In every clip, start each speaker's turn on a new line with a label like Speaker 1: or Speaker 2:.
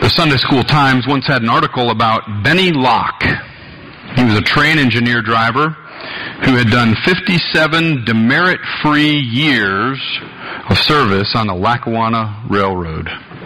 Speaker 1: The Sunday School Times once had an article about Benny Locke. He was a train engineer driver who had done 57 demerit-free years of service on the Lackawanna Railroad.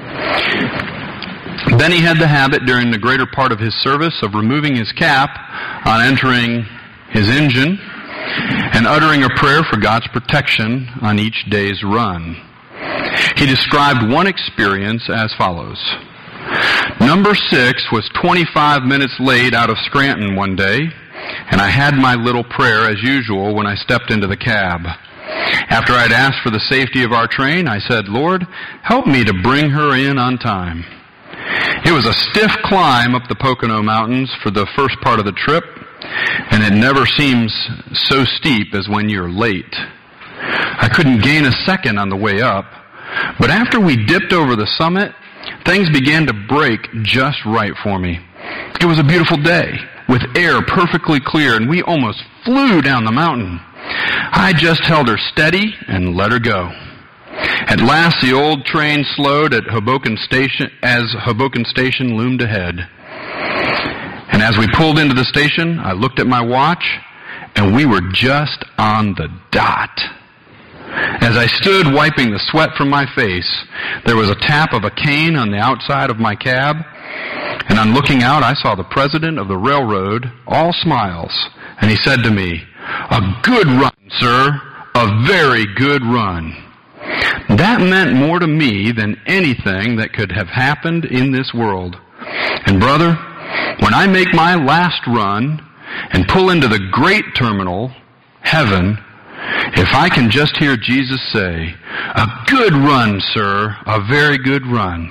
Speaker 1: Benny had the habit during the greater part of his service of removing his cap on entering his engine and uttering a prayer for God's protection on each day's run. He described one experience as follows. Number 6 was 25 minutes late out of Scranton one day, and I had my little prayer as usual when I stepped into the cab. After I'd asked for the safety of our train, I said, "Lord, help me to bring her in on time." It was a stiff climb up the Pocono Mountains for the first part of the trip, and it never seems so steep as when you're late. I couldn't gain a second on the way up, but after we dipped over the summit, things began to break just right for me. It was a beautiful day, with air perfectly clear, and we almost flew down the mountain. I just held her steady and let her go. At last, the old train slowed at Hoboken Station as Hoboken Station loomed ahead. And as we pulled into the station, I looked at my watch, and we were just on the dot. As I stood wiping the sweat from my face, there was a tap of a cane on the outside of my cab, and on looking out, I saw the president of the railroad, all smiles, and he said to me, "A good run, sir, a very good run." That meant more to me than anything that could have happened in this world. And brother, when I make my last run and pull into the great terminal, heaven, if I can just hear Jesus say, "A good run, sir, a very good run,"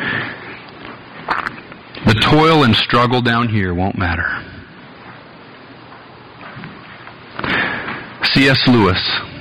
Speaker 1: the toil and struggle down here won't matter. C.S. Lewis.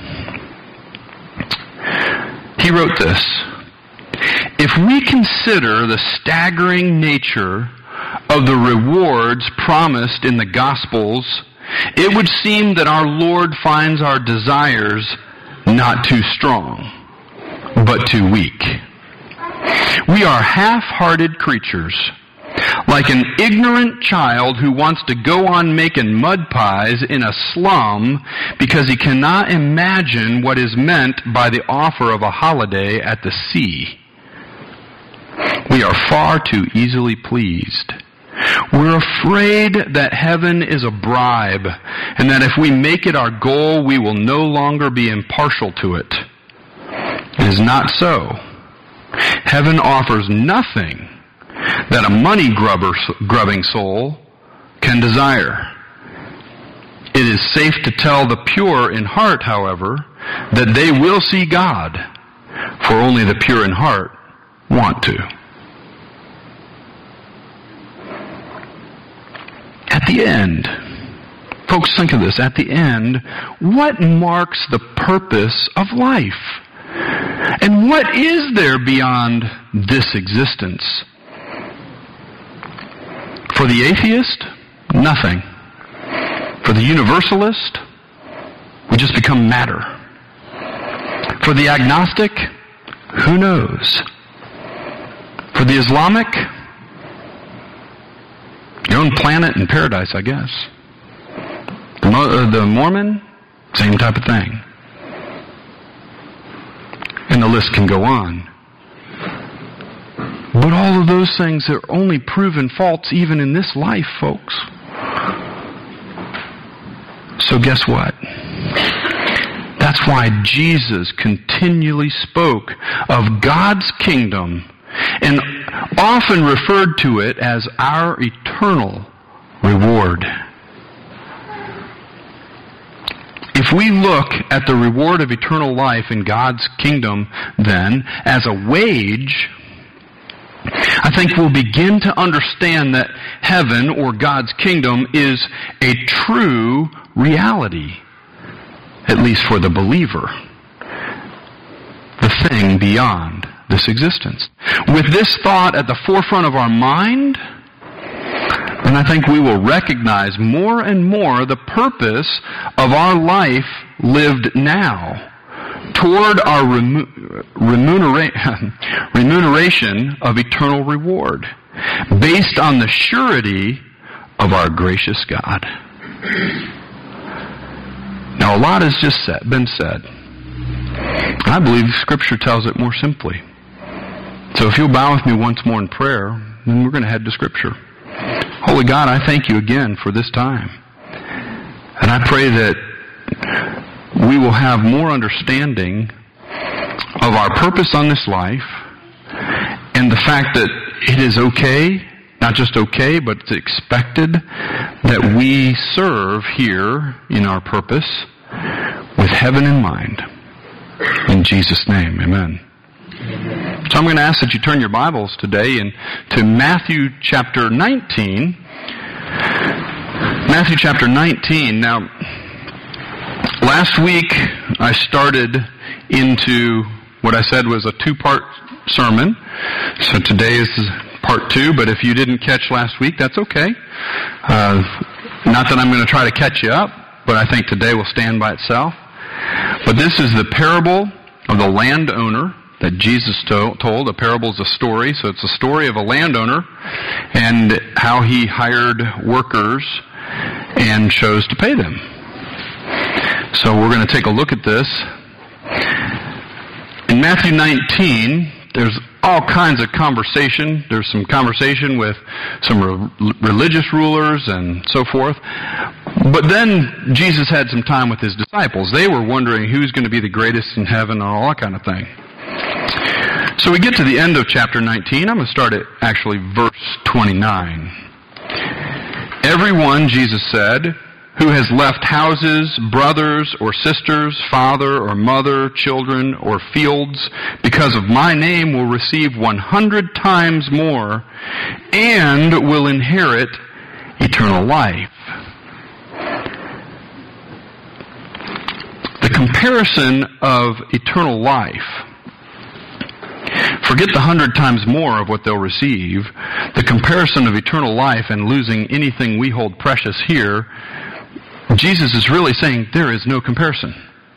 Speaker 1: He wrote this, "If we consider the staggering nature of the rewards promised in the Gospels, it would seem that our Lord finds our desires not too strong, but too weak. We are half-hearted creatures, like an ignorant child who wants to go on making mud pies in a slum because he cannot imagine what is meant by the offer of a holiday at the sea. We are far too easily pleased. We're afraid that heaven is a bribe, and that if we make it our goal, we will no longer be impartial to it. It is not so. Heaven offers nothing that a money-grubbing soul can desire. It is safe to tell the pure in heart, however, that they will see God, for only the pure in heart want to. At the end, folks, think of this, at the end, what marks the purpose of life? And what is there beyond this existence? For the atheist, nothing. For the universalist, we just become matter. For the agnostic, who knows? For the Islamic, your own planet in paradise, I guess. The Mormon, same type of thing. And the list can go on. But all of those things are only proven false even in this life, folks. So guess what? That's why Jesus continually spoke of God's kingdom and often referred to it as our eternal reward. If we look at the reward of eternal life in God's kingdom, then, as a wage, I think we'll begin to understand that heaven, or God's kingdom, is a true reality, at least for the believer, the thing beyond this existence. With this thought at the forefront of our mind, then I think we will recognize more and more the purpose of our life lived now toward our remuneration of eternal reward, based on the surety of our gracious God. Now, a lot has just been said. I believe Scripture tells it more simply. So if you'll bow with me once more in prayer, then we're going to head to Scripture. Holy God, I thank you again for this time. And I pray that we will have more understanding of our purpose on this life and the fact that it is okay, not just okay, but it's expected that we serve here in our purpose with heaven in mind. In Jesus' name, amen. So I'm going to ask that you turn your Bibles today to Matthew chapter 19. Matthew chapter 19. Now, last week I started into what I said was a two-part sermon. So today is part 2, but if you didn't catch last week, that's okay. Not that I'm going to try to catch you up, but I think today will stand by itself. But this is the parable of the landowner that Jesus told. A parable is a story, so it's a story of a landowner and how he hired workers and chose to pay them. So we're going to take a look at this. In Matthew 19, there's all kinds of conversation. There's some conversation with some religious rulers and so forth. But then Jesus had some time with his disciples. They were wondering who's going to be the greatest in heaven and all that kind of thing. So we get to the end of chapter 19. I'm going to start at actually verse 29. Everyone, Jesus said, who has left houses, brothers or sisters, father or mother, children or fields, because of my name will receive 100 times more and will inherit eternal life. The comparison of eternal life, forget the 100 times more of what they'll receive. The comparison of eternal life and losing anything we hold precious here, Jesus is really saying there is no comparison.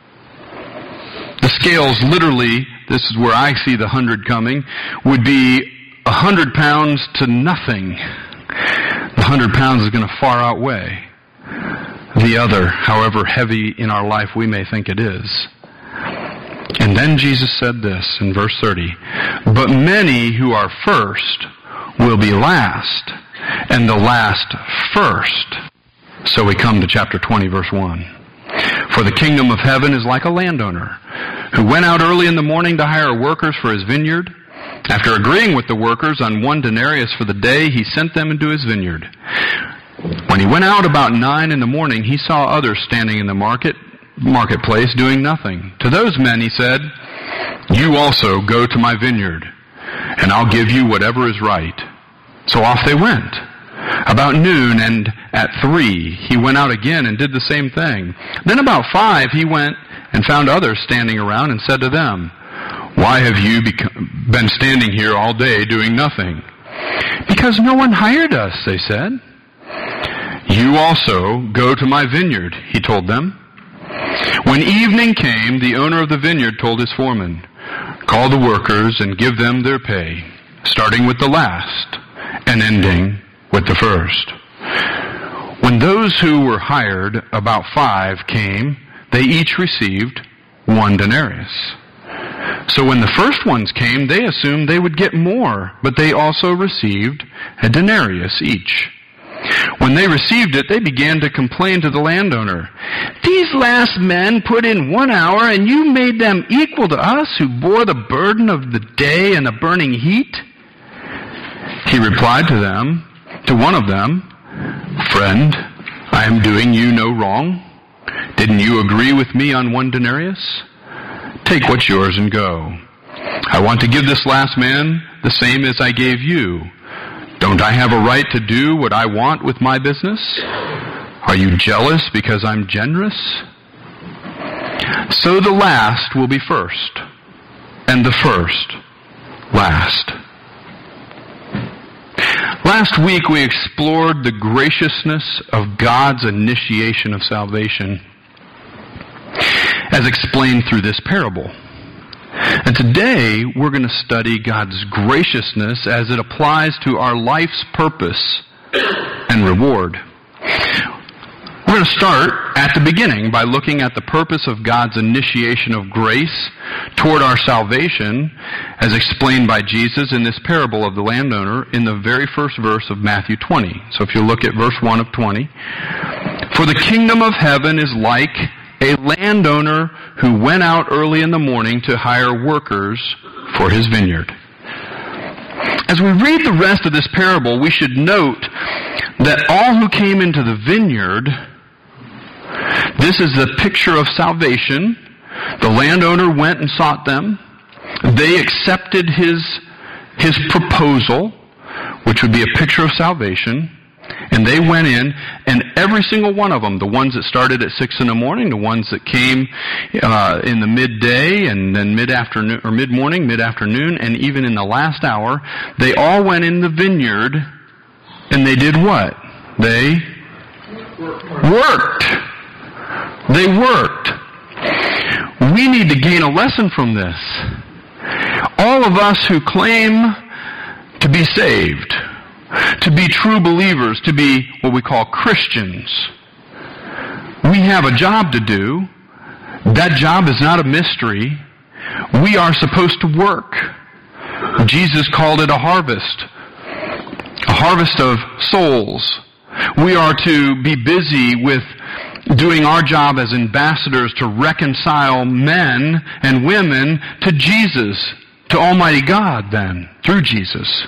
Speaker 1: The scales literally, this is where I see the 100 coming, would be 100 pounds to nothing. The 100 pounds is going to far outweigh the other, however heavy in our life we may think it is. And then Jesus said this in verse 30, but many who are first will be last, and the last first. So we come to chapter 20, verse 1. For the kingdom of heaven is like a landowner who went out early in the morning to hire workers for his vineyard. After agreeing with the workers on 1 denarius for the day, he sent them into his vineyard. When he went out about 9 in the morning, he saw others standing in the marketplace doing nothing. To those men he said, you also go to my vineyard, and I'll give you whatever is right. So off they went. About noon and at 3, he went out again and did the same thing. Then about 5, he went and found others standing around and said to them, why have you been standing here all day doing nothing? Because no one hired us, they said. You also go to my vineyard, he told them. When evening came, the owner of the vineyard told his foreman, call the workers and give them their pay, starting with the last and ending with the first. When those who were hired, about 5, came, they each received 1 denarius. So when the first ones came, they assumed they would get more, but they also received a denarius each. When they received it, they began to complain to the landowner. These last men put in 1 hour, and you made them equal to us who bore the burden of the day and the burning heat? He replied to one of them, friend, I am doing you no wrong. Didn't you agree with me on 1 denarius? Take what's yours and go. I want to give this last man the same as I gave you. Don't I have a right to do what I want with my business? Are you jealous because I'm generous? So the last will be first, and the first last. Last week we explored the graciousness of God's initiation of salvation. as explained through this parable. And today, we're going to study God's graciousness as it applies to our life's purpose and reward. We're going to start at the beginning by looking at the purpose of God's initiation of grace toward our salvation as explained by Jesus in this parable of the landowner in the very first verse of Matthew 20. So if you look at verse 1 of 20, "For the kingdom of heaven is like a landowner who went out early in the morning to hire workers for his vineyard." As we read the rest of this parable, we should note that all who came into the vineyard, this is a picture of salvation. The landowner went and sought them. They accepted his proposal, which would be a picture of salvation. And they went in, and every single one of them, the ones that started at 6 in the morning, the ones that came in the midday, and then mid-afternoon, or mid-morning, mid-afternoon, and even in the last hour, they all went in the vineyard, and they did what? They worked. They worked. We need to gain a lesson from this. All of us who claim to be saved, to be true believers, to be what we call Christians, we have a job to do. That job is not a mystery. We are supposed to work. Jesus called it a harvest of souls. We are to be busy with doing our job as ambassadors to reconcile men and women to Jesus, to Almighty God then, through Jesus.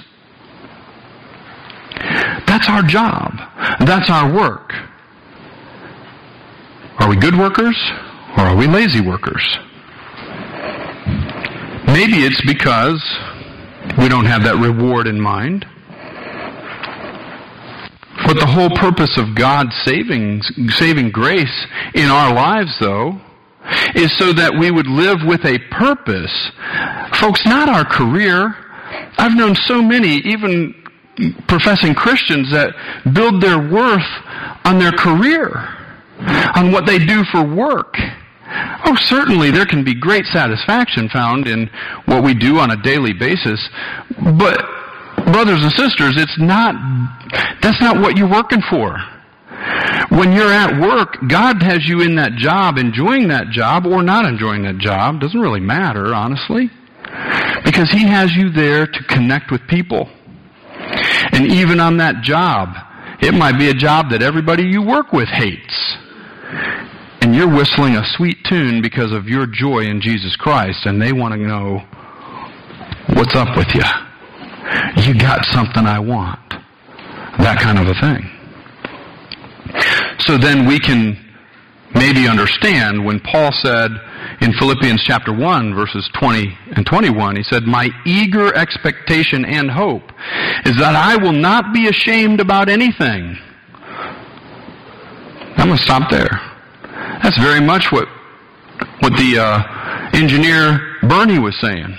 Speaker 1: That's our job. That's our work. Are we good workers or are we lazy workers? Maybe it's because we don't have that reward in mind. But the whole purpose of God's saving grace in our lives, though, is so that we would live with a purpose. Folks, not our career. I've known so many, even professing Christians, that build their worth on their career, on what they do for work. Oh, certainly there can be great satisfaction found in what we do on a daily basis, but brothers and sisters, that's not what you're working for. When you're at work, God has you in that job, enjoying that job or not enjoying that job. Doesn't really matter, honestly. Because He has you there to connect with people. And even on that job, it might be a job that everybody you work with hates. And you're whistling a sweet tune because of your joy in Jesus Christ, and they want to know, what's up with you? You got something I want. That kind of a thing. So then we can maybe understand when Paul said in Philippians chapter 1, verses 20 and 21, he said, "My eager expectation and hope is that I will not be ashamed about anything." I'm going to stop there. That's very much what the engineer Benny was saying.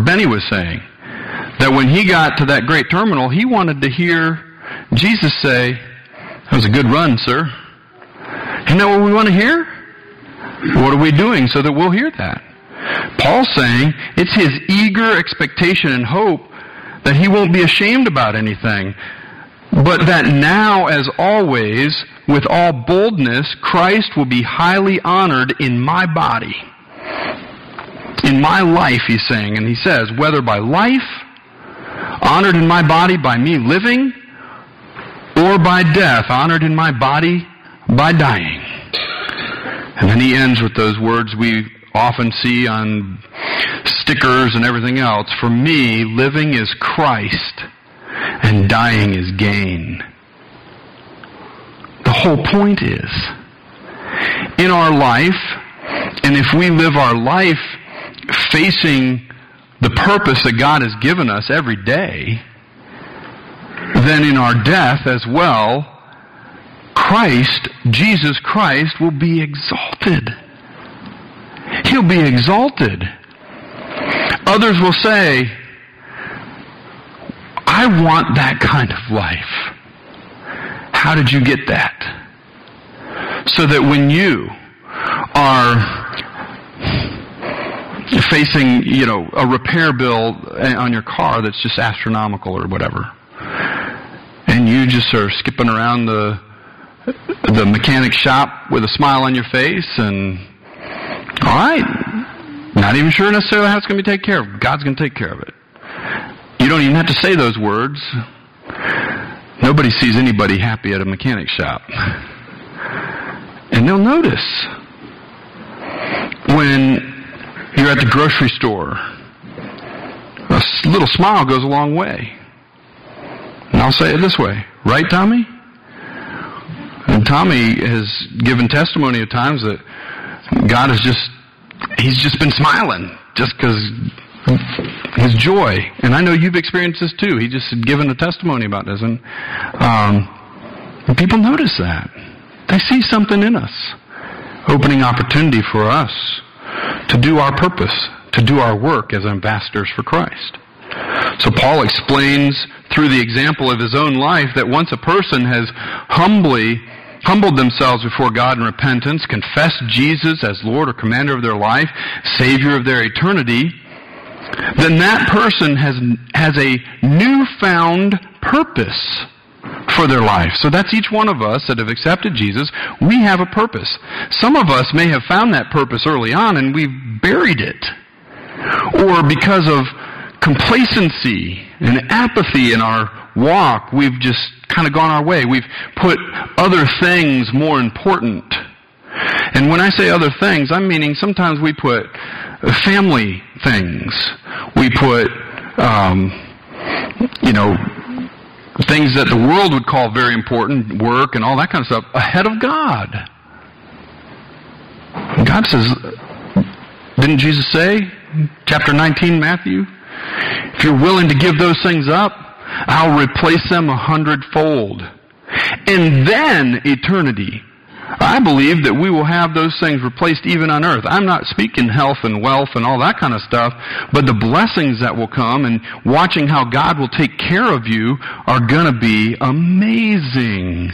Speaker 1: That when he got to that great terminal, he wanted to hear Jesus say, "That was a good run, sir." Isn't that what we want to hear? What are we doing so that we'll hear that? Paul's saying it's his eager expectation and hope that he won't be ashamed about anything, but that now, as always, with all boldness, Christ will be highly honored in my body. In my life, he's saying, and he says, whether by life, honored in my body by me living, or by death, honored in my body by dying. And then he ends with those words we often see on stickers and everything else. For me, living is Christ, and dying is gain. The whole point is, in our life, and if we live our life facing the purpose that God has given us every day, then in our death as well, Christ, Jesus Christ, will be exalted. He'll be exalted. Others will say, I want that kind of life. How did you get that? So that when you are facing, a repair bill on your car that's just astronomical or whatever. And you just are skipping around the mechanic shop with a smile on your face and, all right, not even sure necessarily how it's going to be taken care of. God's going to take care of it. You don't even have to say those words. Nobody sees anybody happy at a mechanic shop. And they'll notice when you're at the grocery store, a little smile goes a long way. And I'll say it this way, right, Tommy? And Tommy has given testimony at times that God he's just been smiling just because his joy. And I know you've experienced this too. He just had given a testimony about this. And people notice that. They see something in us, opening opportunity for us to do our purpose, to do our work as ambassadors for Christ. So Paul explains through the example of his own life that once a person has humbled themselves before God in repentance, confessed Jesus as Lord or commander of their life, Savior of their eternity, then that person has a newfound purpose for their life. So that's each one of us that have accepted Jesus. We have a purpose. Some of us may have found that purpose early on and we've buried it. Or because of complacency and apathy in our walk, we've just kind of gone our way. We've put other things more important. And when I say other things, I'm meaning sometimes we put family things. We put, things that the world would call very important, work and all that kind of stuff, ahead of God. God says, didn't Jesus say, chapter 19, Matthew, if you're willing to give those things up, I'll replace them 100-fold. And then eternity. I believe that we will have those things replaced even on earth. I'm not speaking health and wealth and all that kind of stuff, but the blessings that will come and watching how God will take care of you are going to be amazing.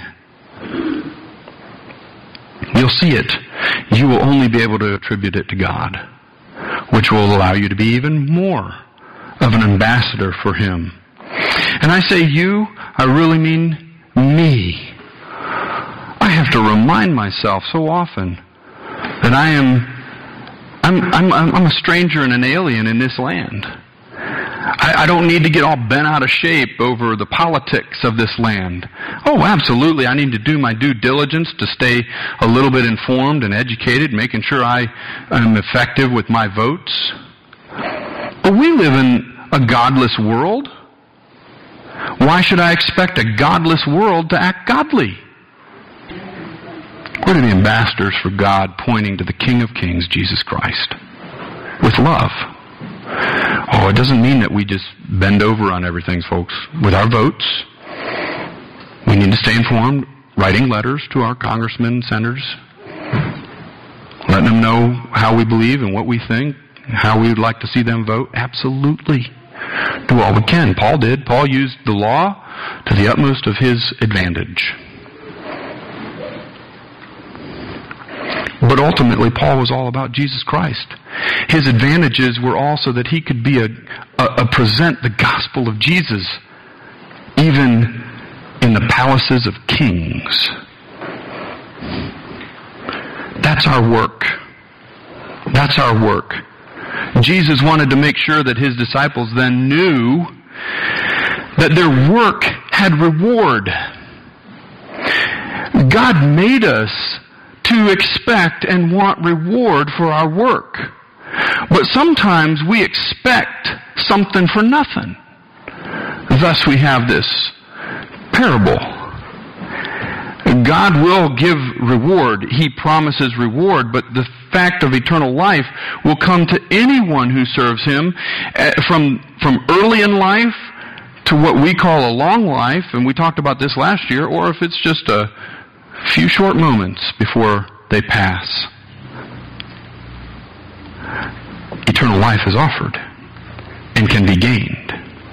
Speaker 1: You'll see it. You will only be able to attribute it to God, which will allow you to be even more of an ambassador for Him. And I say you, I really mean me. I have to remind myself so often that I'm a stranger and an alien in this land. I don't need to get all bent out of shape over the politics of this land. Oh, absolutely. I need to do my due diligence to stay a little bit informed and educated, making sure I am effective with my votes. But we live in a godless world. Why should I expect a godless world to act godly? We're to be ambassadors for God, pointing to the King of Kings, Jesus Christ, with love. Oh, it doesn't mean that we just bend over on everything, folks. With our votes, we need to stay informed, writing letters to our congressmen and senators, letting them know how we believe and what we think, how we would like to see them vote. Absolutely. Do all we can. Paul did. Paul used the law to the utmost of his advantage. But ultimately, Paul was all about Jesus Christ. His advantages were also that he could be present the gospel of Jesus even in the palaces of kings. That's our work. That's our work. Jesus wanted to make sure that his disciples then knew that their work had reward. God made us to expect and want reward for our work. But sometimes we expect something for nothing. Thus we have this parable. God will give reward. He promises reward, but the fact of eternal life will come to anyone who serves Him from early in life to what we call a long life, and we talked about this last year, or if it's just a few short moments before they pass. Eternal life is offered and can be gained.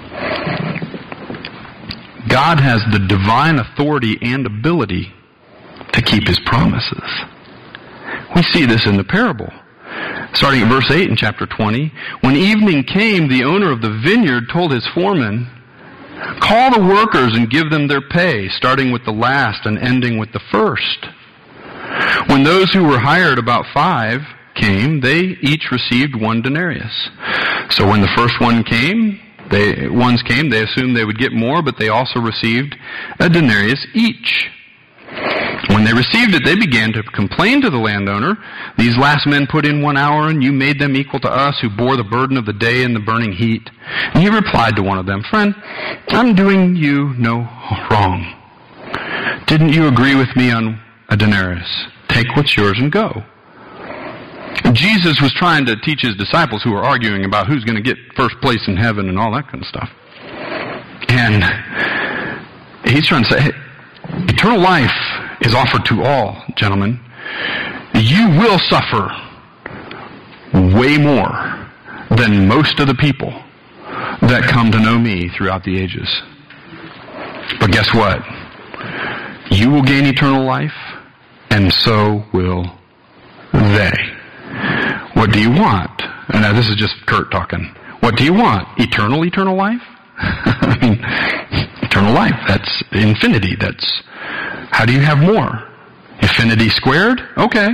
Speaker 1: God has the divine authority and ability to keep His promises. We see this in the parable. Starting at verse 8 in chapter 20, when evening came, the owner of the vineyard told his foreman, "Call the workers and give them their pay, starting with the last and ending with the first." When those who were hired, about 5, came, they each received 1 denarius. So when the first ones came, they assumed they would get more, but they also received a denarius each. When they received it, they began to complain to the landowner, "These last men put in 1 hour, and you made them equal to us who bore the burden of the day and the burning heat." And he replied to one of them, "Friend, I'm doing you no wrong. Didn't you agree with me on a denarius? Take what's yours and go." Jesus was trying to teach his disciples, who were arguing about who's going to get first place in heaven and all that kind of stuff. And he's trying to say, hey, eternal life is offered to all, gentlemen. You will suffer way more than most of the people that come to know me throughout the ages. But guess what? You will gain eternal life, and so will they. What do you want? And now this is just Kurt talking. What do you want? Eternal life? I mean, eternal life, that's infinity. That's, how do you have more? Infinity squared? Okay.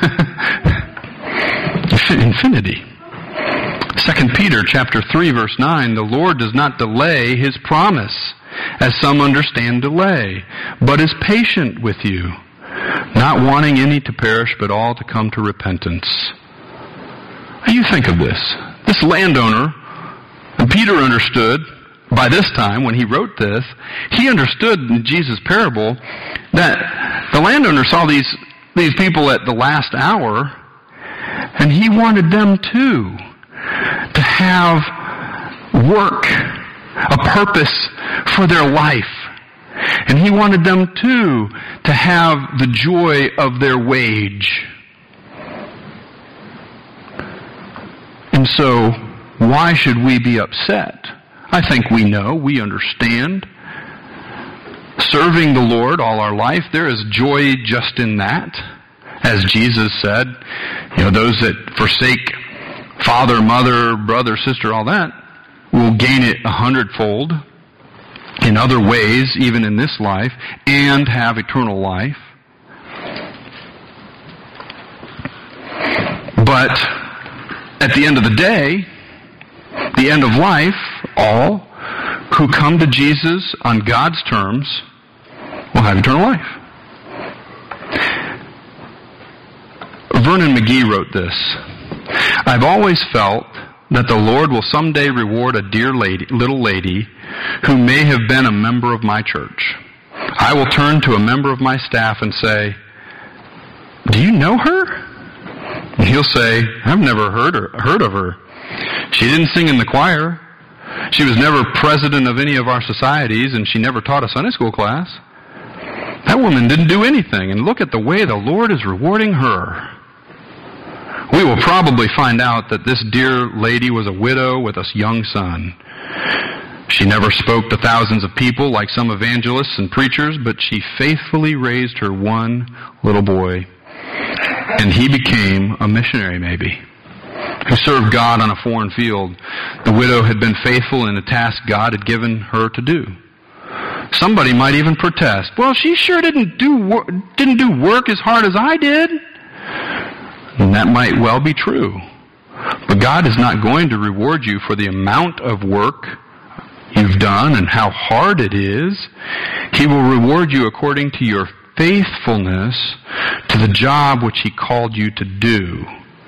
Speaker 1: Infinity. 2 Peter chapter 3 verse 9, the Lord does not delay his promise, as some understand delay, but is patient with you, not wanting any to perish, but all to come to repentance. Now you think of this. This landowner, and Peter understood by this time when he wrote this, he understood in Jesus' parable that the landowner saw these people at the last hour, and he wanted them too to have work, a purpose for their life. And he wanted them too to have the joy of their wage. And so, why should we be upset? I think we know, we understand. Serving the Lord all our life, there is joy just in that. As Jesus said, those that forsake father, mother, brother, sister, all that, will gain it 100-fold in other ways, even in this life, and have eternal life. But at the end of the day, the end of life, all who come to Jesus on God's terms will have eternal life. Vernon McGee wrote this, "I've always felt that the Lord will someday reward a dear little lady who may have been a member of my church. I will turn to a member of my staff and say, 'Do you know her?' And he'll say, 'I've never heard of her. She didn't sing in the choir. She was never president of any of our societies, and she never taught a Sunday school class. That woman didn't do anything, and look at the way the Lord is rewarding her.' We will probably find out that this dear lady was a widow with a young son. She never spoke to thousands of people like some evangelists and preachers, but she faithfully raised her one little boy. And he became a missionary, maybe, who served God on a foreign field. The widow had been faithful in a task God had given her to do. Somebody might even protest, 'Well, she sure didn't do work as hard as I did.' And that might well be true. But God is not going to reward you for the amount of work you've done and how hard it is. He will reward you according to your faithfulness to the job which He called you to do."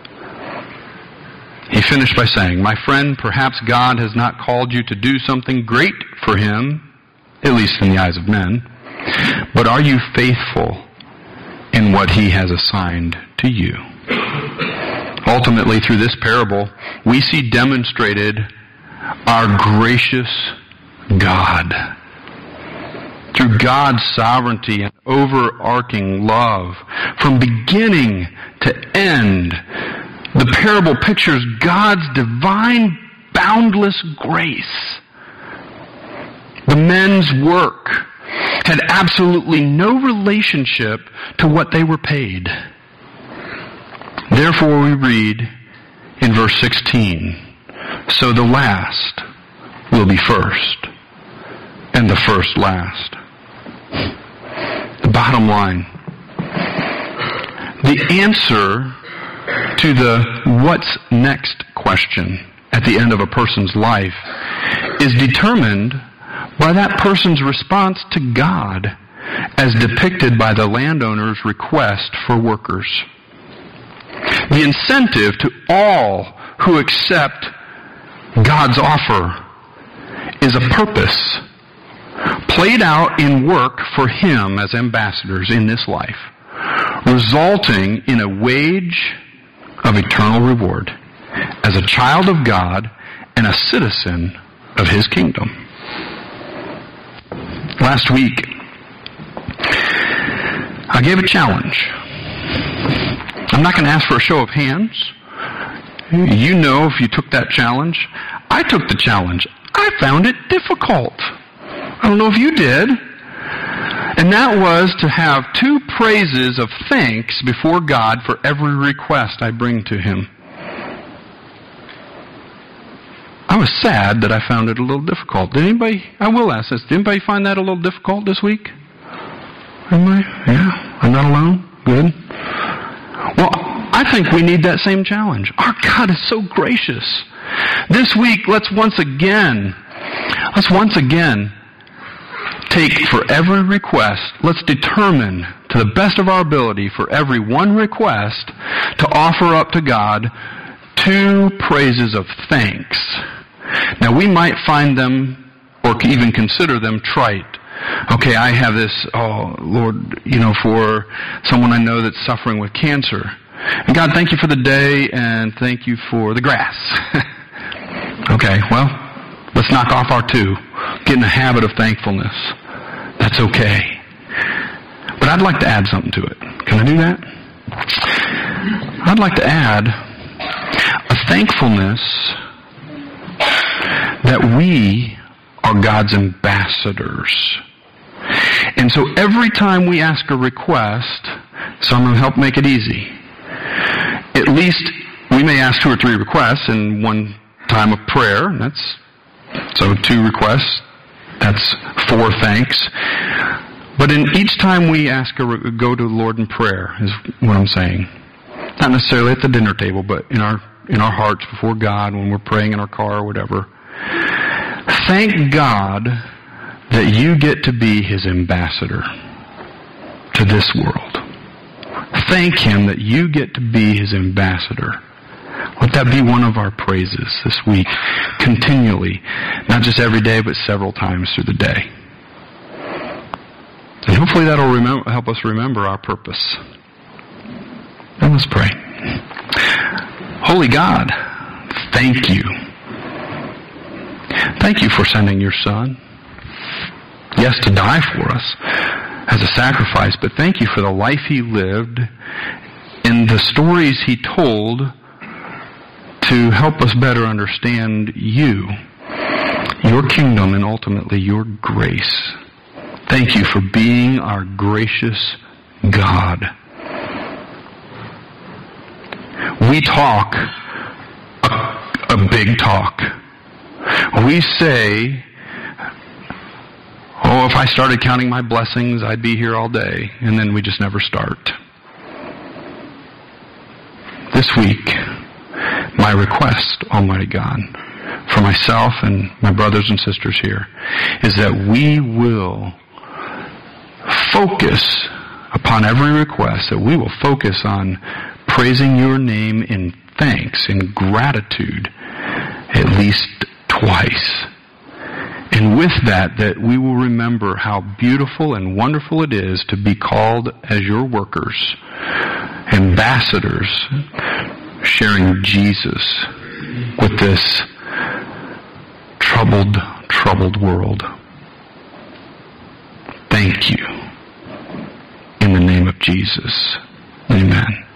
Speaker 1: He finished by saying, "My friend, perhaps God has not called you to do something great for Him, at least in the eyes of men, but are you faithful in what He has assigned to you?" Ultimately, through this parable, we see demonstrated our gracious God. Through God's sovereignty and overarching love, from beginning to end, the parable pictures God's divine, boundless grace. The men's work had absolutely no relationship to what they were paid. Therefore we read in verse 16. So the last will be first, and the first last. The bottom line. The answer to the what's next question at the end of a person's life is determined by that person's response to God as depicted by the landowner's request for workers. The incentive to all who accept God's offer is a purpose played out in work for Him as ambassadors in this life, resulting in a wage of eternal reward as a child of God and a citizen of His kingdom. Last week, I gave a challenge. I'm not going to ask for a show of hands. You know if you took that challenge. I took the challenge. I found it difficult. I don't know if you did. And that was to have 2 praises of thanks before God for every request I bring to Him. I was sad that I found it a little difficult. Did anybody, I will ask this, did anybody find that a little difficult this week? Anybody? Yeah? I'm not alone? Good. Well, I think we need that same challenge. Our God is so gracious. This week, let's once again take for every request, let's determine to the best of our ability for every one request to offer up to God 2 praises of thanks. Now we might find them or even consider them trite. Okay, I have this, oh Lord, for someone I know that's suffering with cancer. And God, thank you for the day and thank you for the grass. Okay, well, let's knock off our 2. Get in the habit of thankfulness. That's okay. But I'd like to add something to it. Can I do that? I'd like to add a thankfulness that we are God's ambassadors. And so every time we ask a request, so I'm going to help make it easy. At least we may ask 2 or 3 requests in one time of prayer. So 2 requests. That's 4 thanks. But in each time we go to the Lord in prayer, is what I'm saying. Not necessarily at the dinner table, but in our hearts before God when we're praying in our car or whatever. Thank God that you get to be His ambassador to this world. Thank Him that you get to be His ambassador. Let that be one of our praises this week, continually. Not just every day, but several times through the day. And hopefully that'll help us remember our purpose. And let's pray. Holy God, thank you. Thank you for sending your Son. Yes, to die for us as a sacrifice, but thank you for the life He lived and the stories He told to help us better understand you, your kingdom, and ultimately your grace. Thank you for being our gracious God. We talk a big talk. We say, oh, if I started counting my blessings, I'd be here all day. And then we just never start. This week, my request, Almighty God, for myself and my brothers and sisters here, is that we will focus upon every request, that we will focus on praising your name in thanks, in gratitude, at least twice. And with that we will remember how beautiful and wonderful it is to be called as your workers, ambassadors, sharing Jesus with this troubled world. Thank you. In the name of Jesus. Amen.